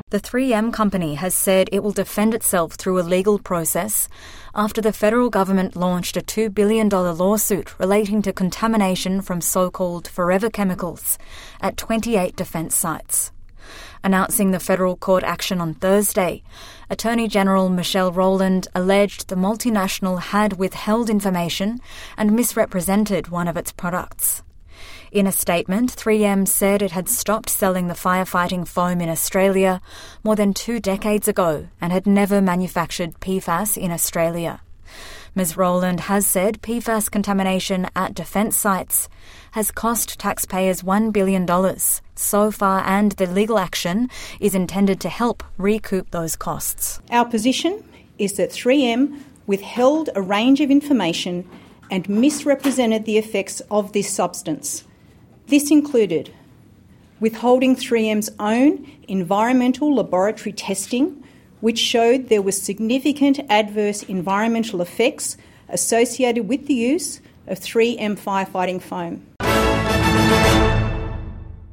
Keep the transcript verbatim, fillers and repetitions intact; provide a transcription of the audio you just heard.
The three M company has said it will defend itself through a legal process after the federal government launched a two billion dollars lawsuit relating to contamination from so-called forever chemicals at twenty-eight defence sites. Announcing the federal court action on Thursday, Attorney General Michelle Rowland alleged the multinational had withheld information and misrepresented one of its products. In a statement, three M said it had stopped selling the firefighting foam in Australia more than two decades ago and had never manufactured P FAS in Australia. Miz Rowland has said P FAS contamination at defence sites has cost taxpayers one billion dollars so far, and the legal action is intended to help recoup those costs. Our position is that three M withheld a range of information and misrepresented the effects of this substance. This included withholding three M's own environmental laboratory testing, which showed there were significant adverse environmental effects associated with the use of three M firefighting foam.